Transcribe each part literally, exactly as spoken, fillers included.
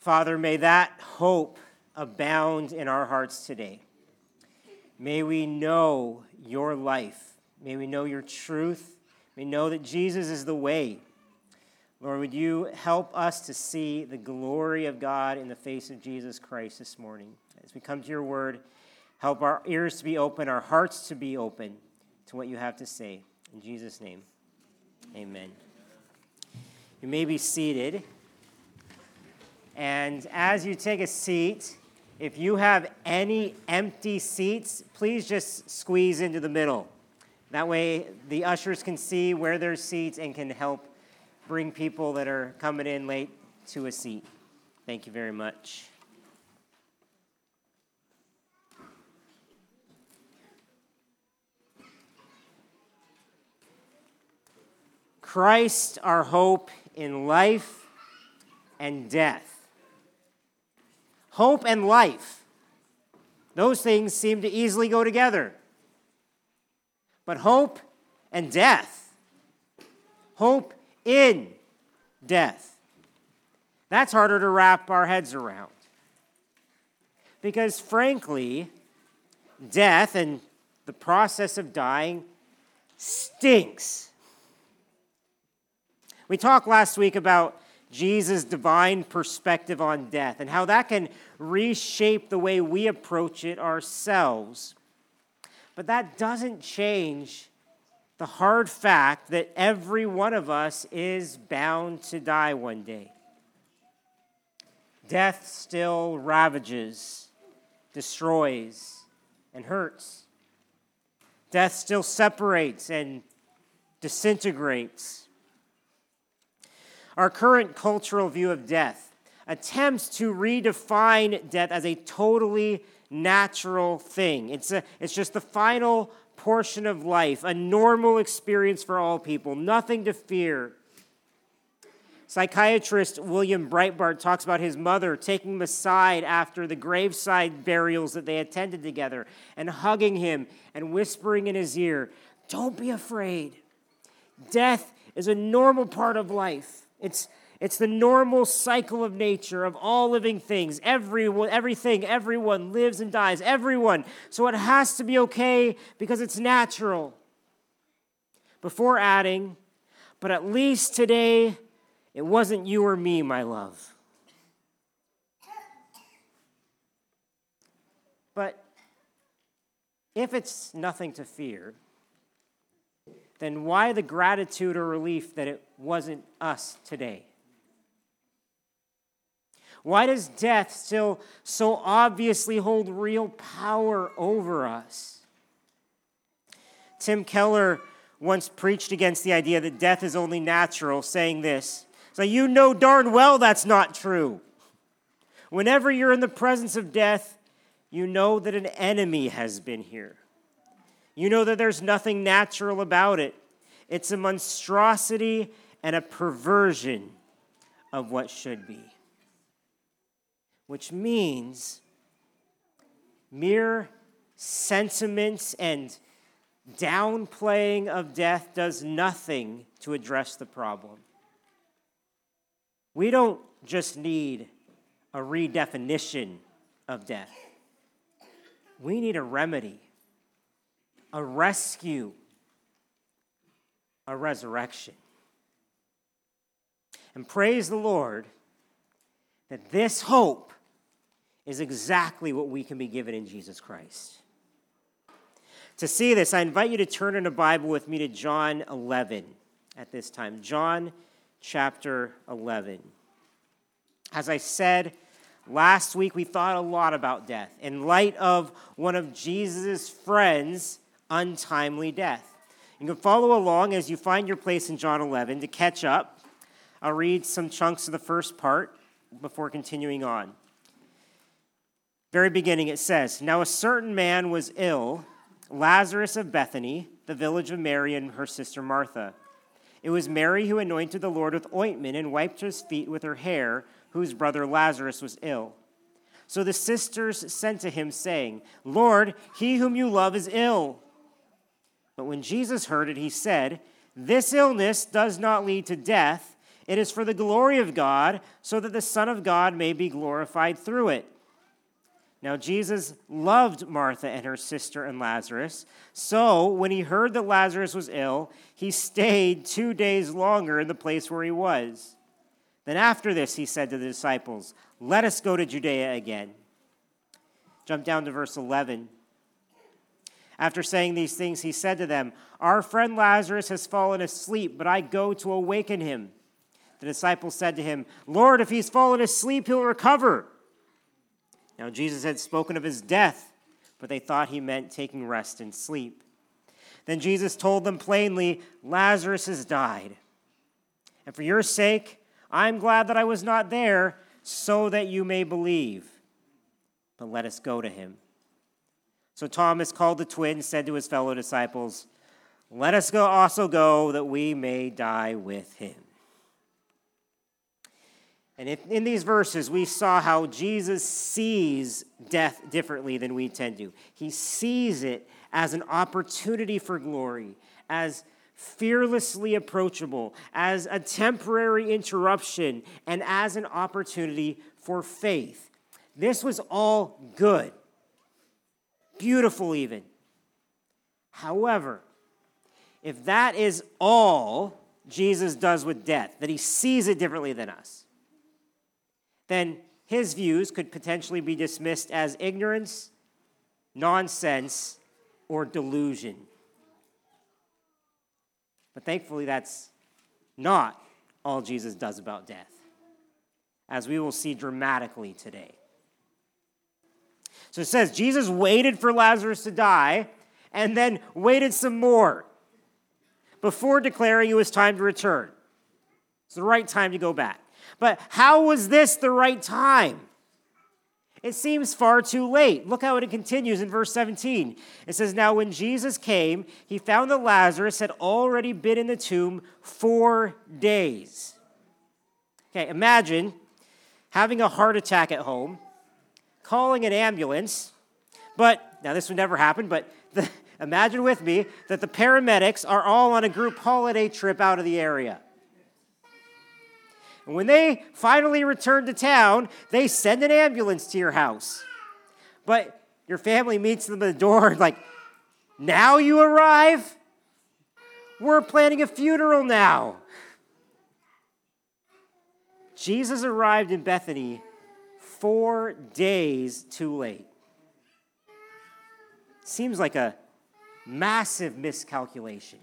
Father, may that hope abound in our hearts today. May we know your life. May we know your truth. May we know that Jesus is the way. Lord, would you help us to see the glory of God in the face of Jesus Christ this morning? As we come to your word, help our ears to be open, our hearts to be open to what you have to say. In Jesus' name, amen. You may be seated. And as you take a seat, if you have any empty seats, please just squeeze into the middle. That way the ushers can see where there's seats and can help bring people that are coming in late to a seat. Thank you very much. Christ, our hope in life and death. Hope and life, those things seem to easily go together. But hope and death, hope in death, that's harder to wrap our heads around. Because frankly, death and the process of dying stinks. We talked last week about Jesus' divine perspective on death and how that can reshape the way we approach it ourselves. But that doesn't change the hard fact that every one of us is bound to die one day. Death still ravages, destroys, and hurts. Death still separates and disintegrates. Our current cultural view of death attempts to redefine death as a totally natural thing. It's, a, it's just the final portion of life, a normal experience for all people, nothing to fear. Psychiatrist William Breitbart talks about his mother taking him aside after the graveside burials that they attended together and hugging him and whispering in his ear, "Don't be afraid. Death is a normal part of life. It's, it's the normal cycle of nature of all living things. Everyone, everything, everyone lives and dies. Everyone. So it has to be okay because it's natural." Before adding, "But at least today, it wasn't you or me, my love." But if it's nothing to fear, then why the gratitude or relief that it wasn't us today? Why does death still so obviously hold real power over us? Tim Keller once preached against the idea that death is only natural, saying this: "So you know darn well that's not true. Whenever you're in the presence of death, you know that an enemy has been here. You know that there's nothing natural about it. It's a monstrosity and a perversion of what should be." Which means mere sentiments and downplaying of death does nothing to address the problem. We don't just need a redefinition of death. We need a remedy, a rescue, a resurrection. And praise the Lord that this hope is exactly what we can be given in Jesus Christ. To see this, I invite you to turn in a Bible with me to John eleven at this time. John chapter eleven. As I said last week, we thought a lot about death in light of one of Jesus' friends' untimely death. You can follow along as you find your place in John eleven to catch up. I'll read some chunks of the first part before continuing on. Very beginning it says, "Now a certain man was ill, Lazarus of Bethany, the village of Mary and her sister Martha. It was Mary who anointed the Lord with ointment and wiped his feet with her hair, whose brother Lazarus was ill. So the sisters sent to him, saying, 'Lord, he whom you love is ill.' But when Jesus heard it, he said, 'This illness does not lead to death. It is for the glory of God, so that the Son of God may be glorified through it. Now Jesus loved Martha and her sister and Lazarus. So when he heard that Lazarus was ill, he stayed two days longer in the place where he was. Then after this, he said to the disciples, "Let us go to Judea again." Jump down to verse eleven. After saying these things, he said to them, "Our friend Lazarus has fallen asleep, but I go to awaken him." The disciples said to him, "Lord, if he's fallen asleep, he'll recover." Now Jesus had spoken of his death, but they thought he meant taking rest and sleep. Then Jesus told them plainly, "Lazarus has died. And for your sake, I'm glad that I was not there, so that you may believe. But let us go to him." So Thomas, called the twin, said to his fellow disciples, "Let us go also go, that we may die with him." And in these verses, we saw how Jesus sees death differently than we tend to. He sees it as an opportunity for glory, as fearlessly approachable, as a temporary interruption, and as an opportunity for faith. This was all good, beautiful even. However, if that is all Jesus does with death, that he sees it differently than us, then his views could potentially be dismissed as ignorance, nonsense, or delusion. But thankfully, that's not all Jesus does about death, as we will see dramatically today. So it says, Jesus waited for Lazarus to die, and then waited some more before declaring it was time to return. It's the right time to go back. But how was this the right time? It seems far too late. Look how it continues in verse seventeen. It says, "Now when Jesus came, he found that Lazarus had already been in the tomb four days." Okay, imagine having a heart attack at home, calling an ambulance, but, now this would never happen, but the, imagine with me that the paramedics are all on a group holiday trip out of the area. And when they finally return to town, they send an ambulance to your house. But your family meets them at the door like, "Now you arrive? We're planning a funeral now." Jesus arrived in Bethany four days too late. Seems like a massive miscalculation.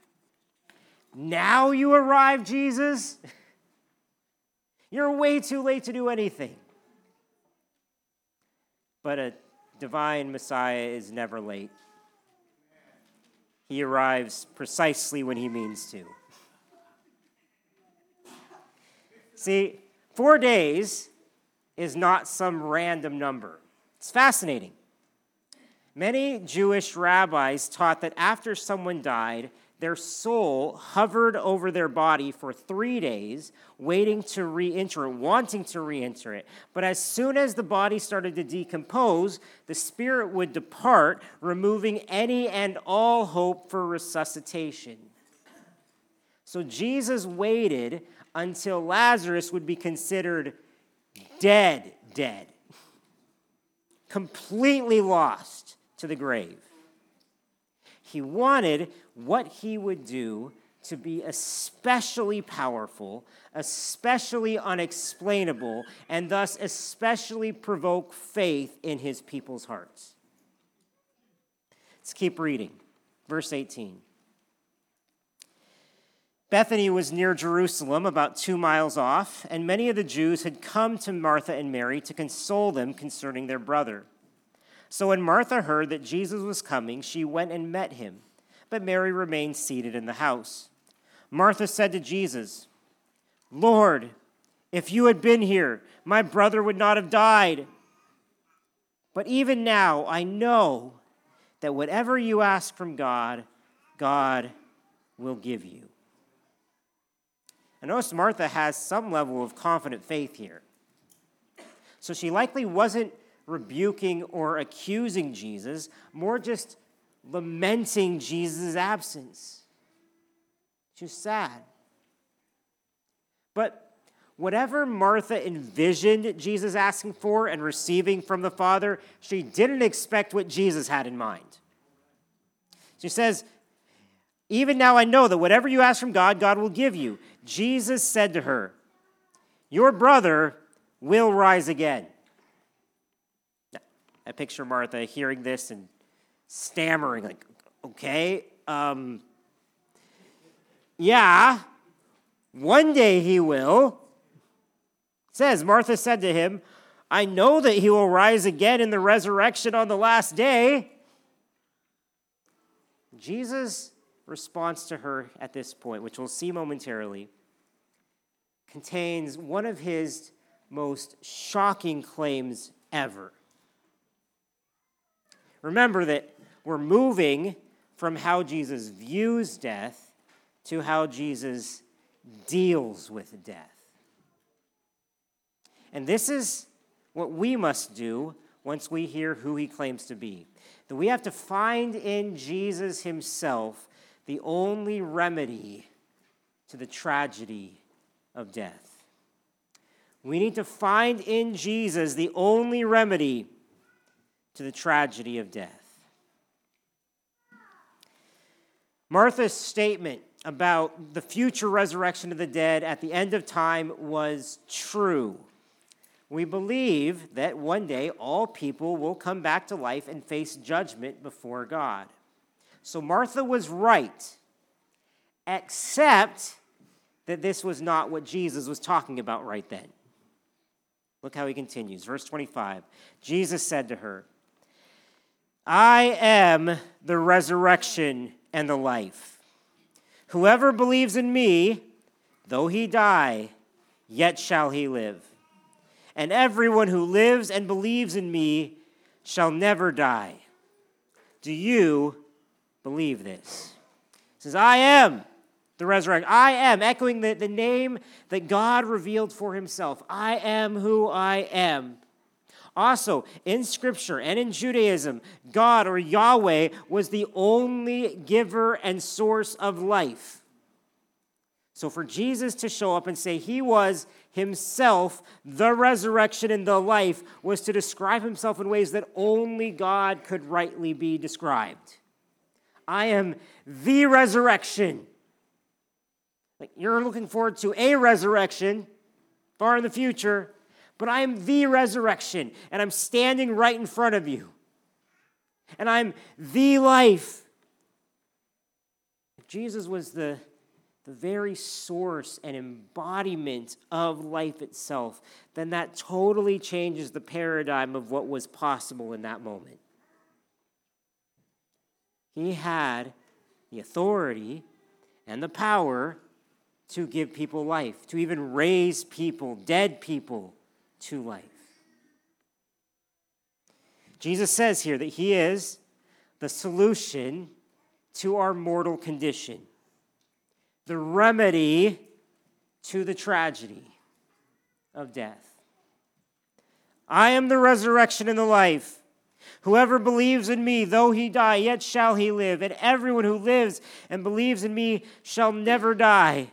Now you arrive, Jesus? You're way too late to do anything. But a divine Messiah is never late. He arrives precisely when he means to. See, four days is not some random number. It's fascinating. Many Jewish rabbis taught that after someone died, their soul hovered over their body for three days, waiting to re-enter it, wanting to re-enter it. But as soon as the body started to decompose, the spirit would depart, removing any and all hope for resuscitation. So Jesus waited until Lazarus would be considered dead, dead, completely lost to the grave. He wanted what he would do to be especially powerful, especially unexplainable, and thus especially provoke faith in his people's hearts. Let's keep reading. Verse eighteen. Bethany was near Jerusalem, about two miles off, and many of the Jews had come to Martha and Mary to console them concerning their brother. So when Martha heard that Jesus was coming, she went and met him, but Mary remained seated in the house. Martha said to Jesus, "Lord, if you had been here, my brother would not have died. But even now I know that whatever you ask from God, God will give you." I notice Martha has some level of confident faith here. So she likely wasn't rebuking or accusing Jesus, more just lamenting Jesus' absence. She was sad. But whatever Martha envisioned Jesus asking for and receiving from the Father, she didn't expect what Jesus had in mind. She says, even now I know that whatever you ask from God, God will give you. Jesus said to her, your brother will rise again. I picture Martha hearing this and stammering, like, okay, um, yeah, one day he will. It says, Martha said to him, I know that he will rise again in the resurrection on the last day. Jesus' response to her at this point, which we'll see momentarily, contains one of his most shocking claims ever. Remember that we're moving from how Jesus views death to how Jesus deals with death. And this is what we must do once we hear who he claims to be. That we have to find in Jesus himself the only remedy to the tragedy of death. We need to find in Jesus the only remedy to the tragedy of death. Martha's statement about the future resurrection of the dead at the end of time was true. We believe that one day all people will come back to life and face judgment before God. So Martha was right, except that this was not what Jesus was talking about right then. Look how he continues. Verse twenty-five, Jesus said to her, I am the resurrection and the life. Whoever believes in me, though he die, yet shall he live. And everyone who lives and believes in me shall never die. Do you believe this? He says, I am the resurrection. I am, echoing the, the name that God revealed for himself. I am who I am. Also, in Scripture and in Judaism, God or Yahweh was the only giver and source of life. So for Jesus to show up and say he was himself the resurrection and the life was to describe himself in ways that only God could rightly be described. I am the resurrection. Like you're looking forward to a resurrection far in the future, but I am the resurrection, and I'm standing right in front of you. And I'm the life. If Jesus was the, the very source and embodiment of life itself, then that totally changes the paradigm of what was possible in that moment. He had the authority and the power to give people life, to even raise people, dead people, to life. Jesus says here that he is the solution to our mortal condition, the remedy to the tragedy of death. I am the resurrection and the life. Whoever believes in me, though he die, yet shall he live. And everyone who lives and believes in me shall never die.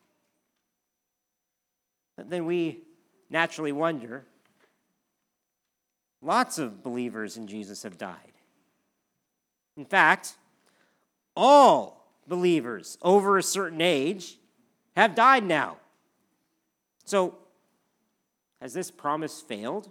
But then we naturally wonder, lots of believers in Jesus have died. In fact, all believers over a certain age have died now. So, has this promise failed?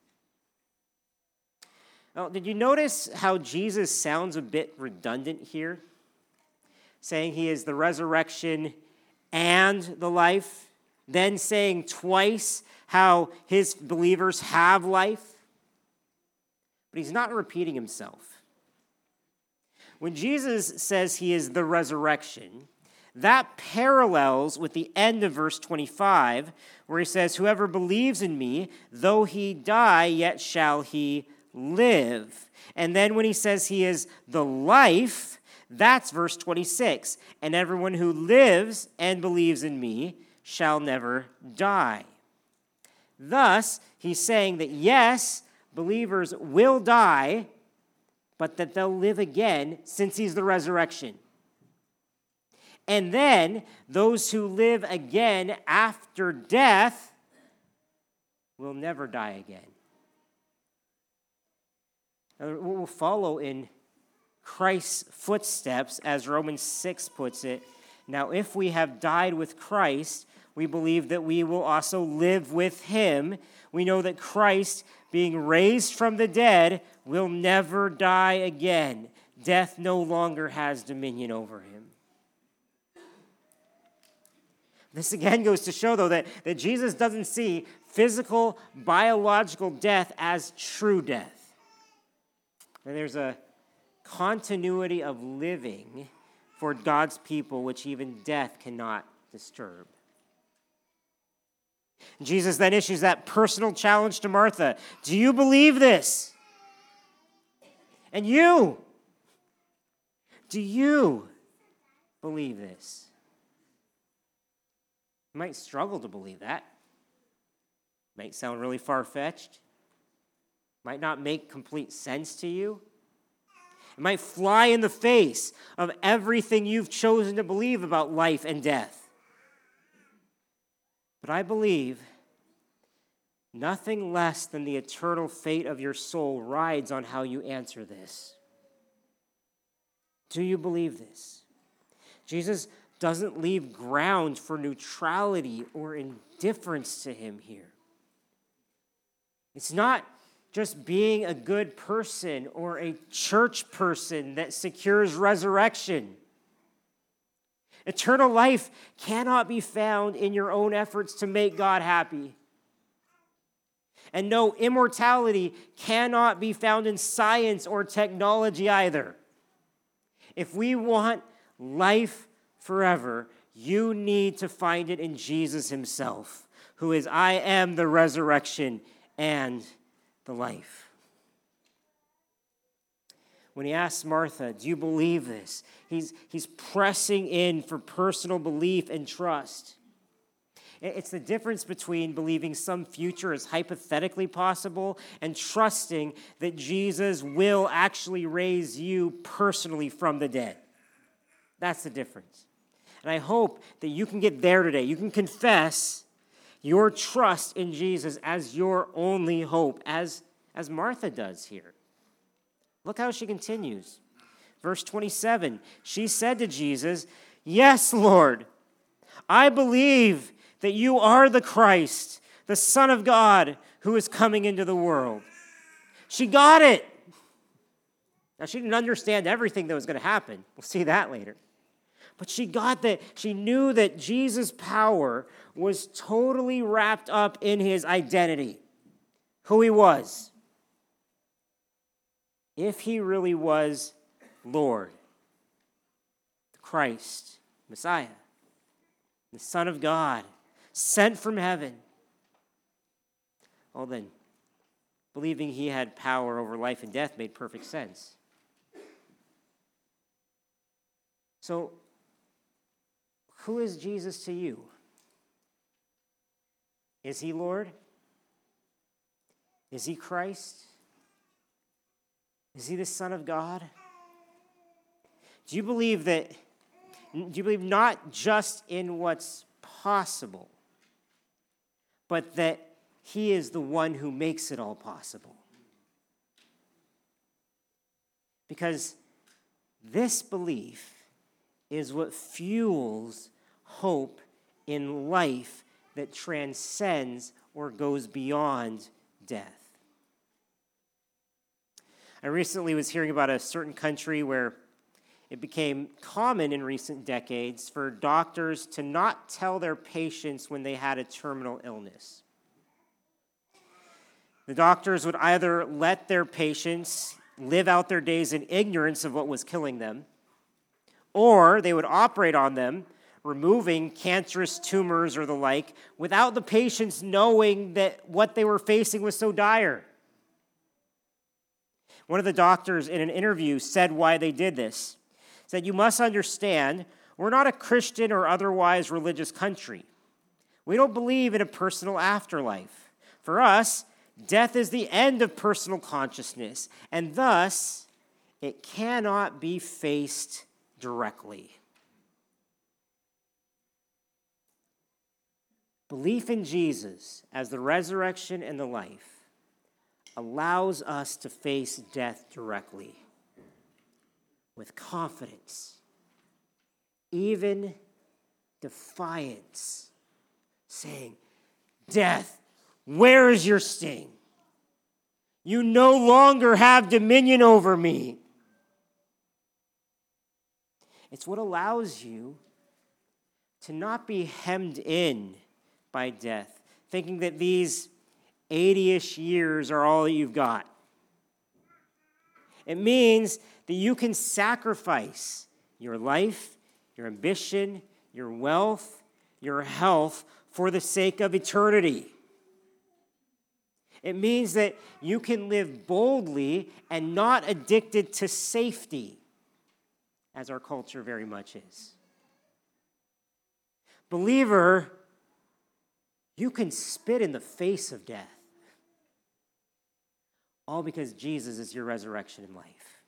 Well, did you notice how Jesus sounds a bit redundant here? Saying he is the resurrection and the life, then saying twice how his believers have life. But he's not repeating himself. When Jesus says he is the resurrection, that parallels with the end of verse twenty-five, where he says, whoever believes in me, though he die, yet shall he live. And then when he says he is the life, that's verse twenty-six. And everyone who lives and believes in me shall never die. Thus, he's saying that yes, believers will die, but that they'll live again since he's the resurrection. And then those who live again after death will never die again. What will follow in Christ's footsteps, as Romans six puts it, now if we have died with Christ, we believe that we will also live with him. We know that Christ, being raised from the dead, will never die again. Death no longer has dominion over him. This again goes to show, though, that, that Jesus doesn't see physical, biological death as true death. And there's a continuity of living for God's people which even death cannot disturb. Jesus then issues that personal challenge to Martha. Do you believe this? And you, do you believe this? You might struggle to believe that. Might sound really far-fetched. Might not make complete sense to you. It might fly in the face of everything you've chosen to believe about life and death. But I believe nothing less than the eternal fate of your soul rides on how you answer this. Do you believe this? Jesus doesn't leave ground for neutrality or indifference to him here. It's not just being a good person or a church person that secures resurrection. Eternal life cannot be found in your own efforts to make God happy. And no, immortality cannot be found in science or technology either. If we want life forever, you need to find it in Jesus himself, who is, I am the resurrection and the life. When he asks Martha, do you believe this? He's, he's pressing in for personal belief and trust. It's the difference between believing some future is hypothetically possible and trusting that Jesus will actually raise you personally from the dead. That's the difference. And I hope that you can get there today. You can confess your trust in Jesus as your only hope, as, as Martha does here. Look how she continues. Verse twenty-seven, she said to Jesus, yes, Lord, I believe that you are the Christ, the Son of God, who is coming into the world. She got it. Now, she didn't understand everything that was going to happen. We'll see that later. But she got that. She knew that Jesus' power was totally wrapped up in his identity, who he was. If he really was Lord, the Christ, Messiah, the Son of God, sent from heaven, well then, believing he had power over life and death made perfect sense. So, who is Jesus to you? Is he Lord? Is he Christ? Is he the Son of God? Do you believe that, do you believe not just in what's possible, but that he is the one who makes it all possible? Because this belief is what fuels hope in life that transcends or goes beyond death. I recently was hearing about a certain country where it became common in recent decades for doctors to not tell their patients when they had a terminal illness. The doctors would either let their patients live out their days in ignorance of what was killing them, or they would operate on them, removing cancerous tumors or the like, without the patients knowing that what they were facing was so dire. One of the doctors in an interview said why they did this. He said, you must understand, we're not a Christian or otherwise religious country. We don't believe in a personal afterlife. For us, death is the end of personal consciousness, and thus, it cannot be faced directly. Belief in Jesus as the resurrection and the life allows us to face death directly with confidence, even defiance, saying, "Death, where is your sting? You no longer have dominion over me." It's what allows you to not be hemmed in by death, thinking that these eighty-ish years are all that you've got. It means that you can sacrifice your life, your ambition, your wealth, your health for the sake of eternity. It means that you can live boldly and not addicted to safety, as our culture very much is. Believer, you can spit in the face of death, all because Jesus is your resurrection and life.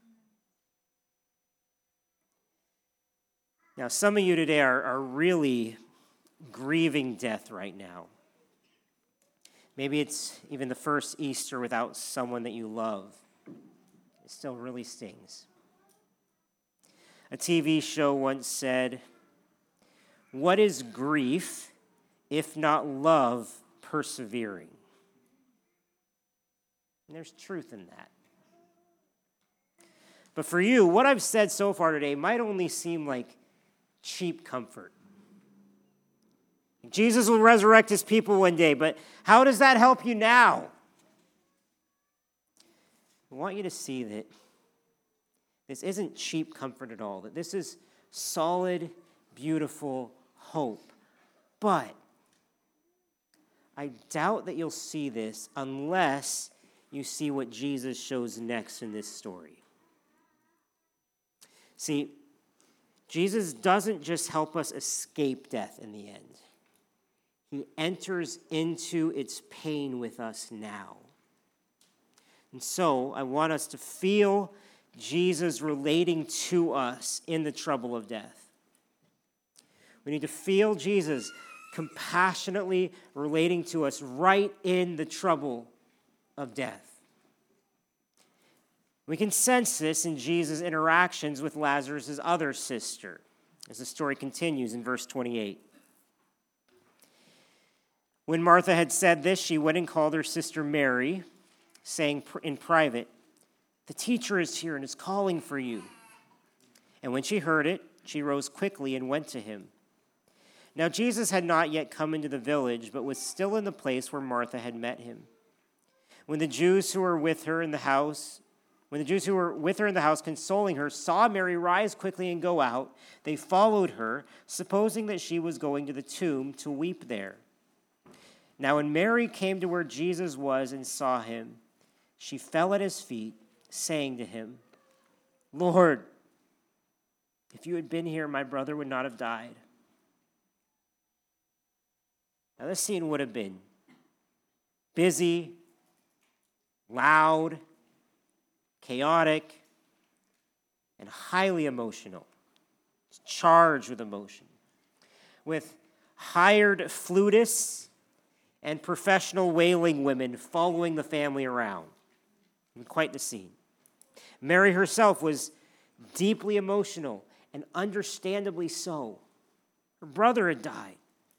Now, some of you today are, are really grieving death right now. Maybe it's even the first Easter without someone that you love. It still really stings. A T V show once said, "What is grief if not love persevering?" And there's truth in that. But for you, what I've said so far today might only seem like cheap comfort. Jesus will resurrect his people one day, but how does that help you now? I want you to see that this isn't cheap comfort at all, that this is solid, beautiful hope. But I doubt that you'll see this unless you see what Jesus shows next in this story. See, Jesus doesn't just help us escape death in the end. He enters into its pain with us now. And so I want us to feel Jesus relating to us in the trouble of death. We need to feel Jesus compassionately relating to us right in the trouble of death. We can sense this in Jesus' interactions with Lazarus' other sister, as the story continues in verse twenty-eight. When Martha had said this, she went and called her sister Mary, saying in private, "The teacher is here and is calling for you." And when she heard it, she rose quickly and went to him. Now Jesus had not yet come into the village, but was still in the place where Martha had met him. When the Jews who were with her in the house, when the Jews who were with her in the house consoling her saw Mary rise quickly and go out, they followed her, supposing that she was going to the tomb to weep there. Now when Mary came to where Jesus was and saw him, she fell at his feet, saying to him, "Lord, if you had been here, my brother would not have died." Now this scene would have been busy, loud, chaotic, and highly emotional. It's charged with emotion, with hired flutists and professional wailing women following the family around. Quite the scene. Mary herself was deeply emotional, and understandably so. Her brother had died.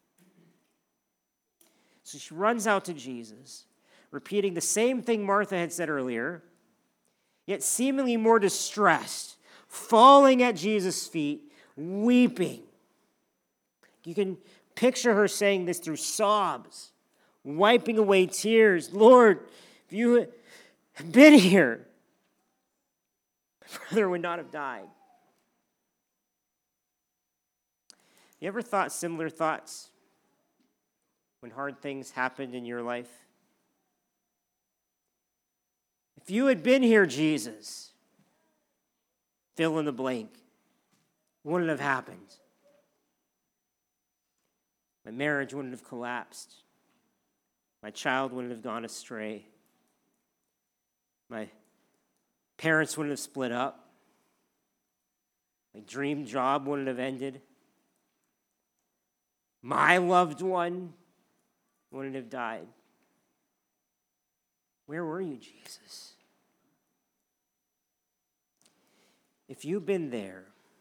So she runs out to Jesus, repeating the same thing Martha had said earlier, yet seemingly more distressed, falling at Jesus' feet, weeping. You can picture her saying this through sobs, wiping away tears. "Lord, if you had been here, my brother would not have died." You ever thought similar thoughts when hard things happened in your life? If you had been here, Jesus, fill in the blank, wouldn't have happened. My marriage wouldn't have collapsed. My child wouldn't have gone astray. My parents wouldn't have split up. My dream job wouldn't have ended. my loved one wouldn't have died. Where were you, Jesus? If you've been there,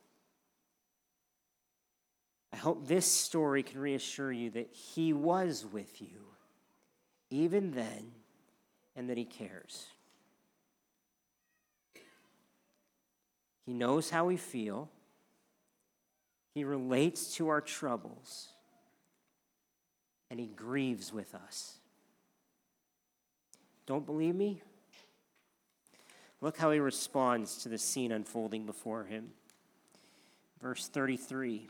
I hope this story can reassure you that he was with you, even then, and that he cares. He knows how we feel. He relates to our troubles. And he grieves with us. Don't believe me? Look how he responds to the scene unfolding before him. Verse thirty-three.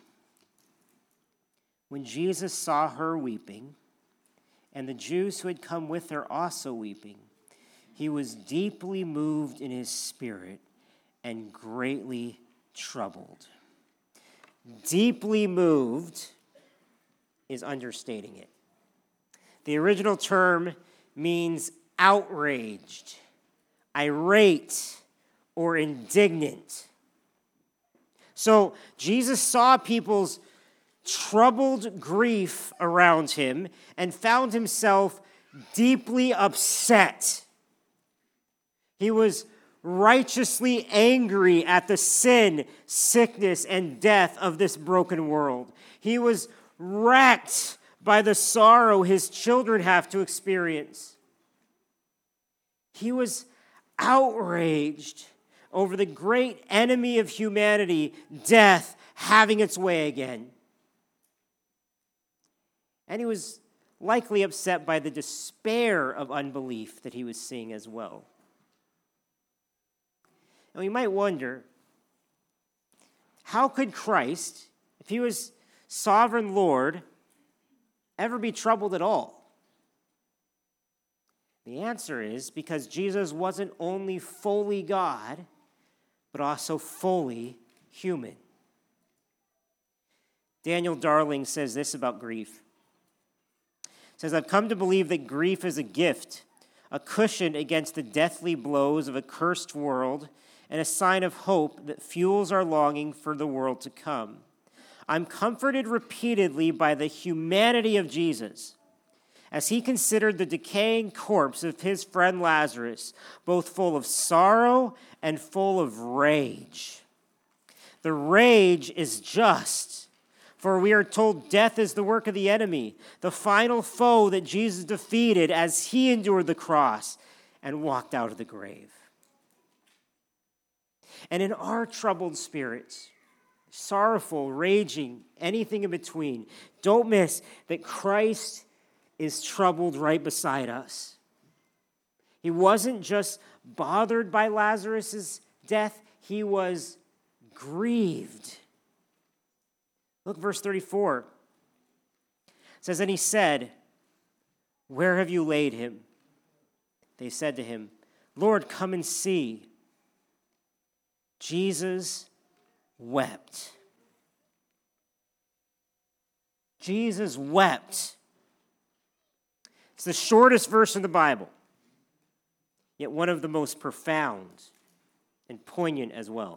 When Jesus saw her weeping, and the Jews who had come with her also weeping, he was deeply moved in his spirit and greatly troubled. Deeply moved is understating it. The original term means outraged, irate, or indignant. So Jesus saw people's troubled grief around him and found himself deeply upset. He was righteously angry at the sin, sickness, and death of this broken world. He was wrecked by the sorrow his children have to experience. He was outraged over the great enemy of humanity, death, having its way again. And he was likely upset by the despair of unbelief that he was seeing as well. And we might wonder, how could Christ, if he was sovereign Lord, ever be troubled at all? The answer is because Jesus wasn't only fully God, but also fully human. Daniel Darling says this about grief. He says, I've come to believe that grief is a gift, a cushion against the deathly blows of a cursed world, and a sign of hope that fuels our longing for the world to come. I'm comforted repeatedly by the humanity of Jesus, as he considered the decaying corpse of his friend Lazarus, both full of sorrow and full of rage. The rage is just, for we are told death is the work of the enemy, the final foe that Jesus defeated as he endured the cross and walked out of the grave. And in our troubled spirits, sorrowful, raging, anything in between, don't miss that Christ is troubled right beside us. He wasn't just bothered by Lazarus' death, he was grieved. Look, verse thirty-four. It says, and he said, where have you laid him? They said to him, Lord, come and see. Jesus wept. Jesus wept. It's the shortest verse in the Bible, yet one of the most profound and poignant as well.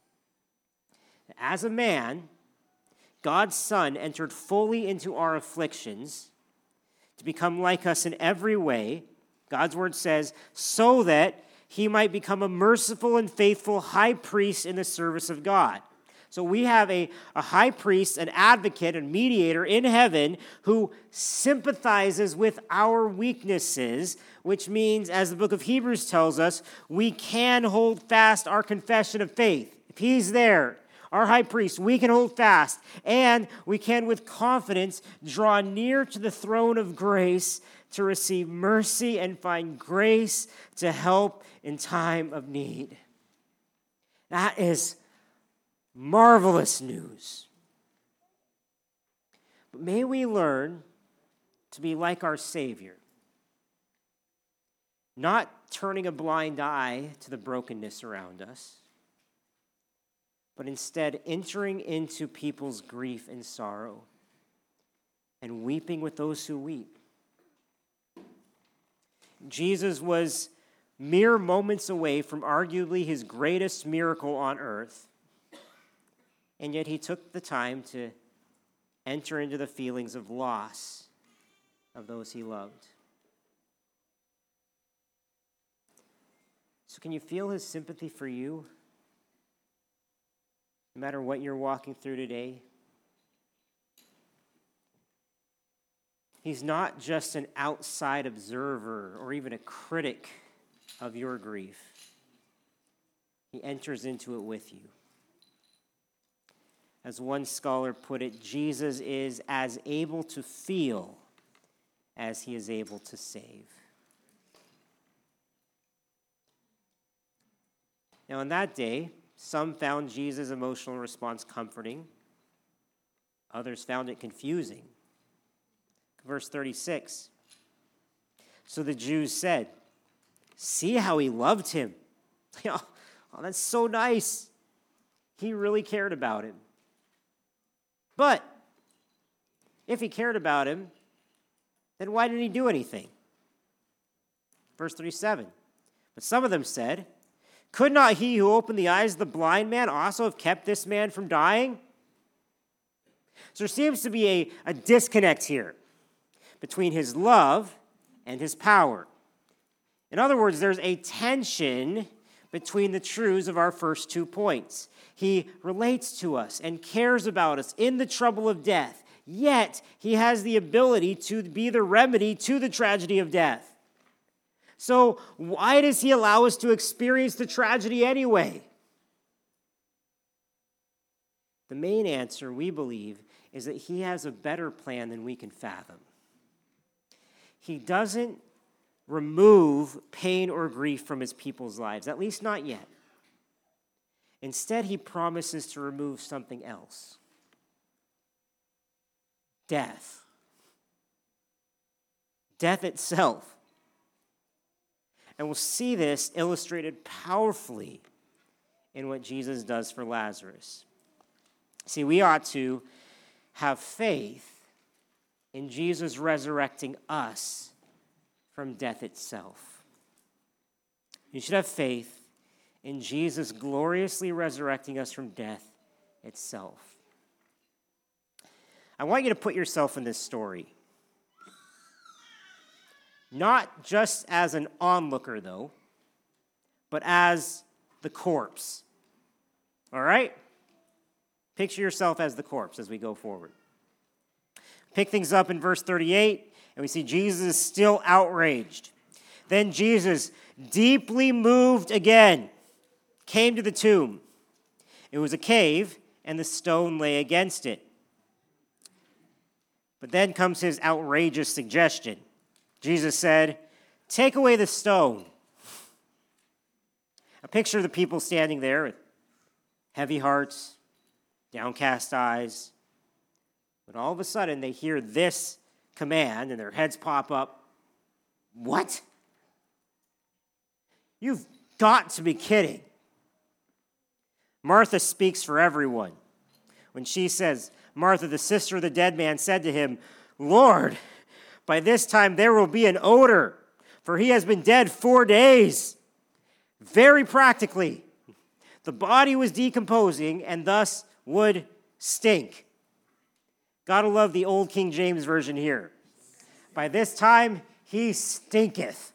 As a man, God's Son entered fully into our afflictions to become like us in every way, God's word says, so that he might become a merciful and faithful high priest in the service of God. So we have a, a high priest, an advocate, a mediator in heaven who sympathizes with our weaknesses, which means, as the book of Hebrews tells us, we can hold fast our confession of faith. If he's there, our high priest, we can hold fast, and we can with confidence draw near to the throne of grace to receive mercy and find grace to help in time of need. That is marvelous news. But may we learn to be like our Savior, not turning a blind eye to the brokenness around us, but instead entering into people's grief and sorrow and weeping with those who weep. Jesus was mere moments away from arguably his greatest miracle on earth, and yet he took the time to enter into the feelings of loss of those he loved. So can you feel his sympathy for you? No matter what you're walking through today. He's not just an outside observer or even a critic of your grief. He enters into it with you. As one scholar put it, Jesus is as able to feel as he is able to save. Now, on that day, some found Jesus' emotional response comforting. Others found it confusing. Verse thirty-six. So the Jews said, "See how he loved him." Oh, that's so nice. He really cared about him. But if he cared about him, then why didn't he do anything? Verse thirty-seven. But some of them said, "Could not he who opened the eyes of the blind man also have kept this man from dying?" So there seems to be a, a disconnect here between his love and his power. In other words, there's a tension between the truths of our first two points. He relates to us and cares about us in the trouble of death, yet he has the ability to be the remedy to the tragedy of death. So why does he allow us to experience the tragedy anyway? The main answer, we believe, is that he has a better plan than we can fathom. He doesn't remove pain or grief from his people's lives, at least not yet. Instead, he promises to remove something else. Death. Death itself. And we'll see this illustrated powerfully in what Jesus does for Lazarus. See, we ought to have faith in Jesus resurrecting us from death itself. You should have faith in Jesus gloriously resurrecting us from death itself. I want you to put yourself in this story. Not just as an onlooker, though, but as the corpse. All right? Picture yourself as the corpse as we go forward. Pick things up in verse thirty-eight, and we see Jesus is still outraged. Then Jesus, deeply moved again, came to the tomb. It was a cave, and the stone lay against it. But then comes his outrageous suggestion. Jesus said, "Take away the stone." A picture of the people standing there with heavy hearts, downcast eyes. But all of a sudden, they hear this command, and their heads pop up. What? You've got to be kidding. Martha speaks for everyone. When she says, Martha, the sister of the dead man, said to him, "Lord, by this time there will be an odor, for he has been dead four days. Very practically, the body was decomposing and thus would stink. Gotta love the old King James Version here. By this time, he stinketh.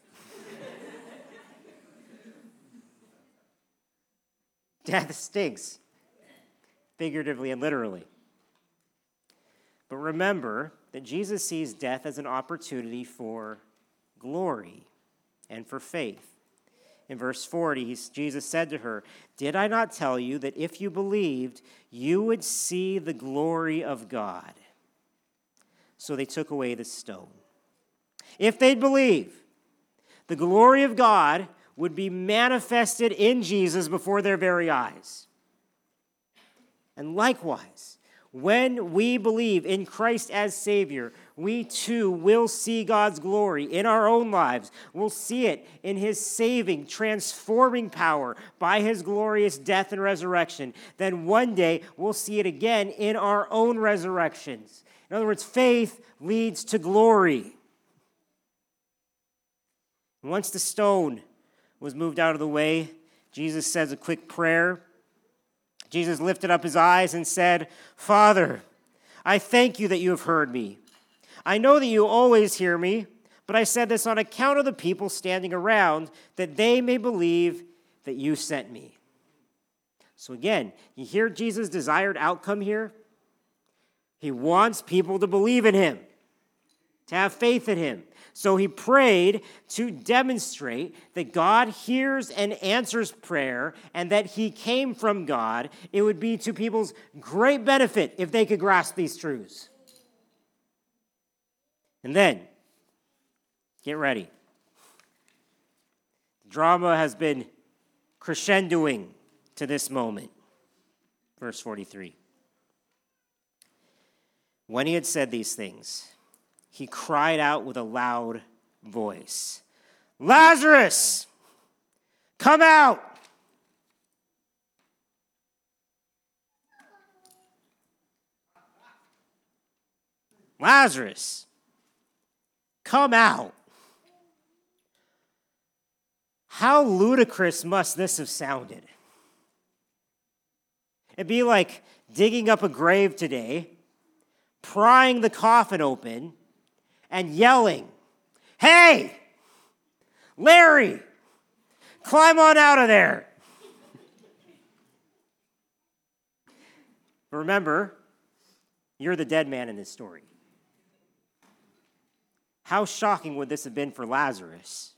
Death stinks, figuratively and literally. But remember that Jesus sees death as an opportunity for glory and for faith. In verse forty, Jesus said to her, "Did I not tell you that if you believed, you would see the glory of God?" So they took away the stone. If they'd believe, the glory of God would be manifested in Jesus before their very eyes. And likewise, when we believe in Christ as Savior, we too will see God's glory in our own lives. We'll see it in his saving, transforming power by his glorious death and resurrection. Then one day we'll see it again in our own resurrections. In other words, faith leads to glory. Once the stone was moved out of the way, Jesus says a quick prayer. Jesus lifted up his eyes and said, "Father, I thank you that you have heard me. I know that you always hear me, but I said this on account of the people standing around, that they may believe that you sent me. So again, you hear Jesus' desired outcome here? He wants people to believe in him, to have faith in him. So he prayed to demonstrate that God hears and answers prayer and that he came from God. It would be to people's great benefit if they could grasp these truths. And then, get ready. The drama has been crescendoing to this moment. Verse forty-three. When he had said these things, he cried out with a loud voice, Lazarus, come out! Lazarus, come out. How ludicrous must this have sounded? It'd be like digging up a grave today, prying the coffin open, and yelling, hey, Larry, climb on out of there. Remember, you're the dead man in this story. How shocking would this have been for Lazarus?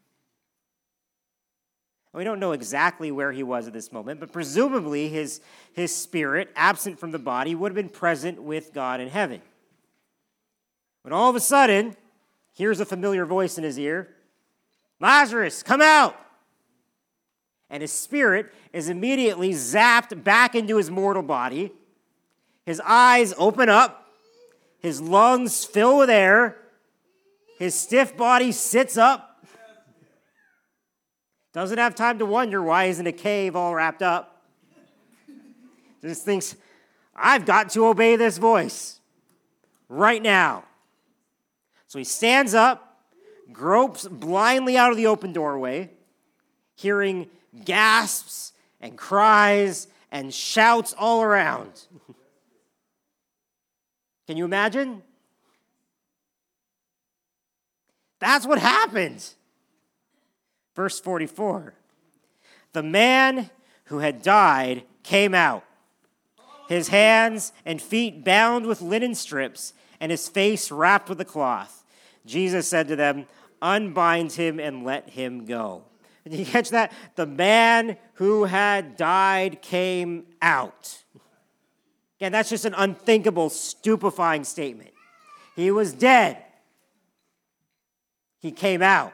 We don't know exactly where he was at this moment, but presumably his, his spirit, absent from the body, would have been present with God in heaven. But all of a sudden, here's a familiar voice in his ear, Lazarus, come out! And his spirit is immediately zapped back into his mortal body. His eyes open up, his lungs fill with air, his stiff body sits up. Doesn't have time to wonder why he's in a cave all wrapped up. Just thinks, I've got to obey this voice right now. So he stands up, gropes blindly out of the open doorway, hearing gasps and cries and shouts all around. Can you imagine? That's what happened. Verse forty-four. The man who had died came out, his hands and feet bound with linen strips, and his face wrapped with a cloth. Jesus said to them, unbind him and let him go. Did you catch that? The man who had died came out. Again, that's just an unthinkable, stupefying statement. He was dead. He came out.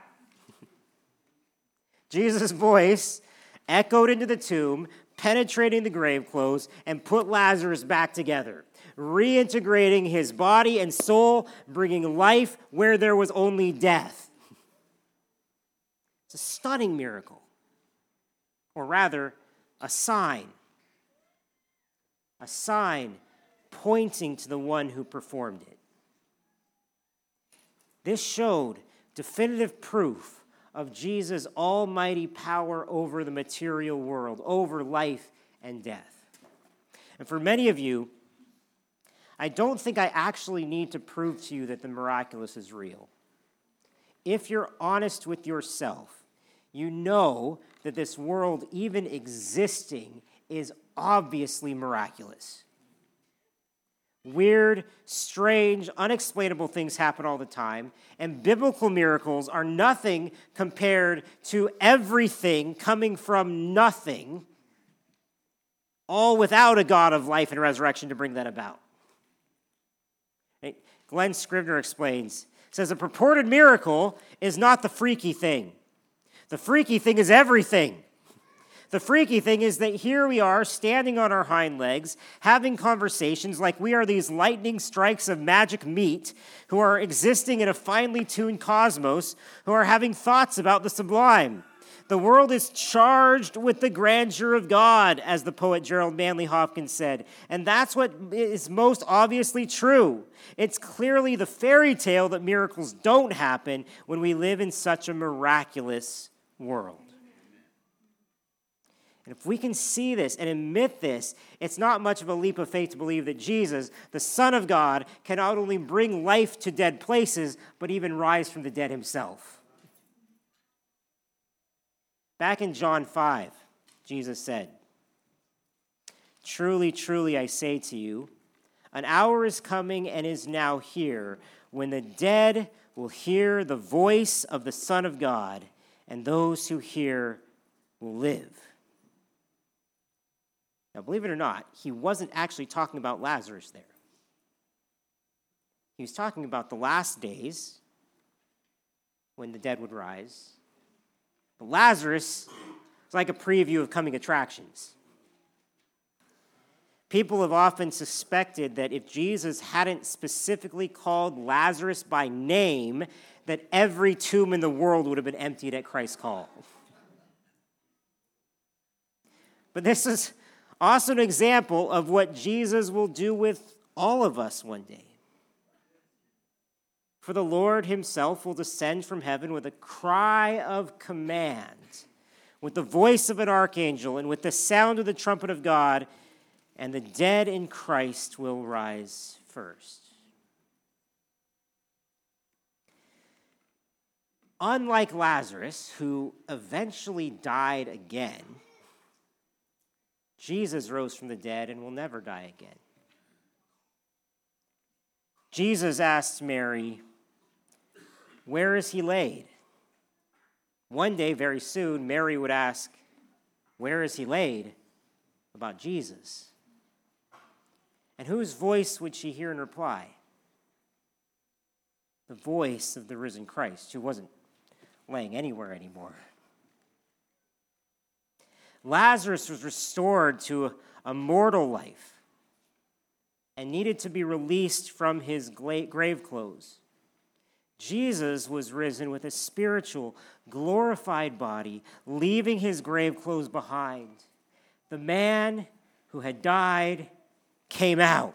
Jesus' voice echoed into the tomb, penetrating the grave clothes, and put Lazarus back together, reintegrating his body and soul, bringing life where there was only death. It's a stunning miracle, or rather, a sign. A sign pointing to the one who performed it. This showed definitive proof of Jesus' almighty power over the material world, over life and death. And for many of you, I don't think I actually need to prove to you that the miraculous is real. If you're honest with yourself, you know that this world, even existing, is obviously miraculous. Weird, strange, unexplainable things happen all the time, and biblical miracles are nothing compared to everything coming from nothing, all without a God of life and resurrection to bring that about. Glenn Scrivener explains, says a purported miracle is not the freaky thing. The freaky thing is everything. The freaky thing is that here we are standing on our hind legs, having conversations like we are these lightning strikes of magic meat who are existing in a finely tuned cosmos, who are having thoughts about the sublime. The world is charged with the grandeur of God, as the poet Gerald Manley Hopkins said. And that's what is most obviously true. It's clearly the fairy tale that miracles don't happen when we live in such a miraculous world. And if we can see this and admit this, it's not much of a leap of faith to believe that Jesus, the Son of God, can not only bring life to dead places, but even rise from the dead himself. Back in John five, Jesus said, "Truly, truly, I say to you, an hour is coming and is now here when the dead will hear the voice of the Son of God, and those who hear will live." Now, believe it or not, he wasn't actually talking about Lazarus there. He was talking about the last days when the dead would rise. But Lazarus is like a preview of coming attractions. People have often suspected that if Jesus hadn't specifically called Lazarus by name, that every tomb in the world would have been emptied at Christ's call. But this is also an example of what Jesus will do with all of us one day. For the Lord himself will descend from heaven with a cry of command, with the voice of an archangel, and with the sound of the trumpet of God, and the dead in Christ will rise first. Unlike Lazarus, who eventually died again, Jesus rose from the dead and will never die again. Jesus asked Mary, "Where is he laid?" One day, very soon, Mary would ask, "Where is he laid?" about Jesus. And whose voice would she hear in reply? The voice of the risen Christ, who wasn't laying anywhere anymore. Lazarus was restored to a, a mortal life and needed to be released from his grave clothes. Jesus was risen with a spiritual, glorified body, leaving his grave clothes behind. The man who had died came out.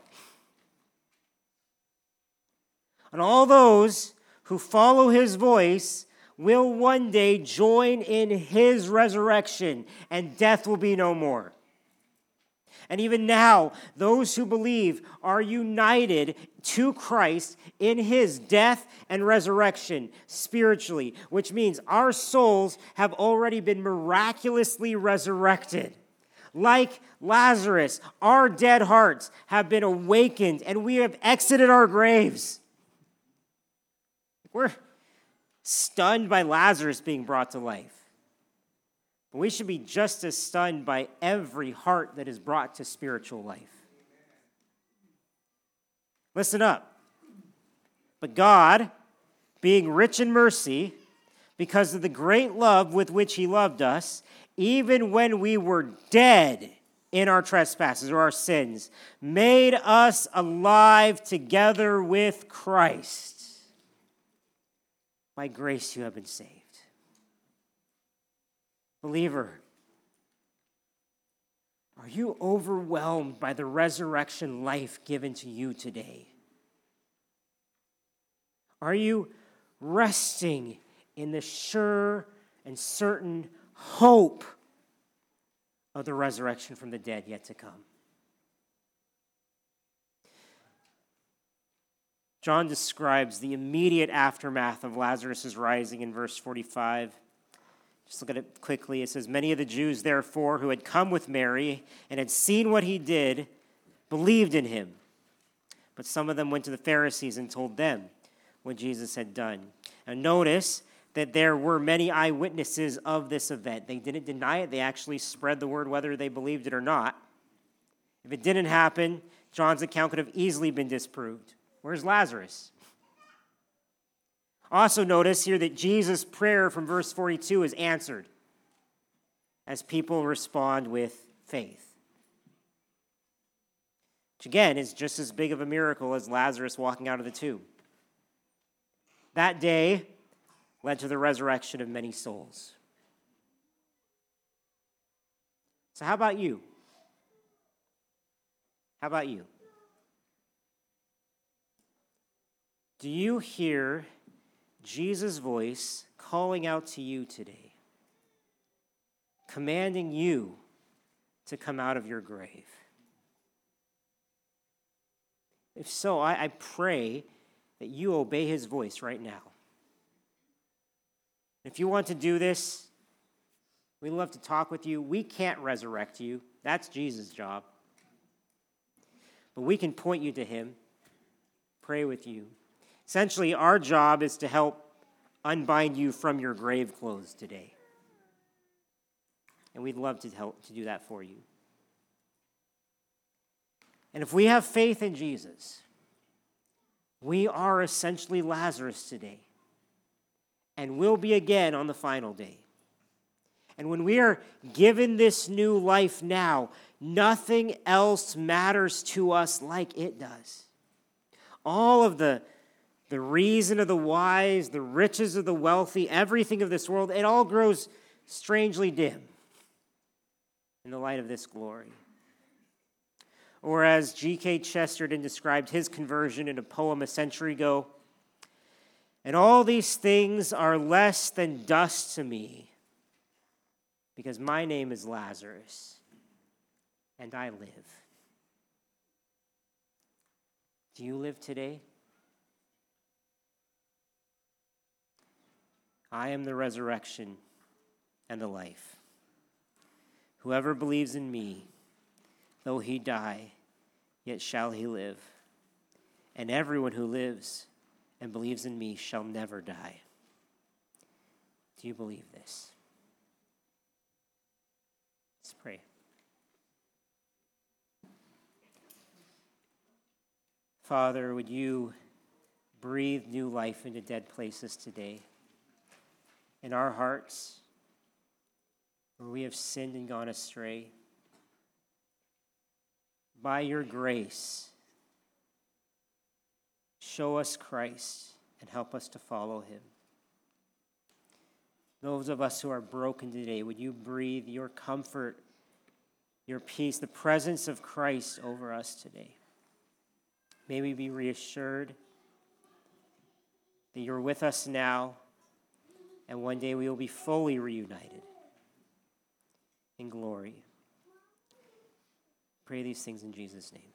And all those who follow his voice will one day join in his resurrection, and death will be no more. And even now, those who believe are united to Christ in his death and resurrection spiritually, which means our souls have already been miraculously resurrected. Like Lazarus, our dead hearts have been awakened and we have exited our graves. We're stunned by Lazarus being brought to life. But we should be just as stunned by every heart that is brought to spiritual life. Listen up. But God, being rich in mercy, because of the great love with which he loved us, even when we were dead in our trespasses or our sins, made us alive together with Christ. By grace you have been saved. Believer, are you overwhelmed by the resurrection life given to you today? Are you resting in the sure and certain hope of the resurrection from the dead yet to come? John describes the immediate aftermath of Lazarus' rising in verse forty-five. Just look at it quickly. It says, "Many of the Jews, therefore, who had come with Mary and had seen what he did, believed in him. But some of them went to the Pharisees and told them what Jesus had done." And notice that there were many eyewitnesses of this event. They didn't deny it. They actually spread the word whether they believed it or not. If it didn't happen, John's account could have easily been disproved. Where's Lazarus? Also notice here that Jesus' prayer from verse forty-two is answered as people respond with faith. Which again is just as big of a miracle as Lazarus walking out of the tomb. That day led to the resurrection of many souls. So how about you? How about you? Do you hear Jesus' voice calling out to you today, commanding you to come out of your grave? If so, I, I pray that you obey his voice right now. If you want to do this, we'd love to talk with you. We can't resurrect you. That's Jesus' job. But we can point you to him, pray with you. Essentially, our job is to help unbind you from your grave clothes today. And we'd love to help to do that for you. And if we have faith in Jesus, we are essentially Lazarus today, and will be again on the final day. And when we are given this new life now, nothing else matters to us like it does. All of the, the reason of the wise, the riches of the wealthy, everything of this world, it all grows strangely dim in the light of this glory. Or as G K Chesterton described his conversion in a poem a century ago, and all these things are less than dust to me, because my name is Lazarus, and I live. Do you live today? I am the resurrection and the life. Whoever believes in me, though he die, yet shall he live. And everyone who lives and believes in me shall never die. Do you believe this? Let's pray. Father, would you breathe new life into dead places today? In our hearts, where we have sinned and gone astray, by your grace, show us Christ and help us to follow him. Those of us who are broken today, would you breathe your comfort, your peace, the presence of Christ over us today? May we be reassured that you're with us now, and one day we will be fully reunited in glory. Pray these things in Jesus' name.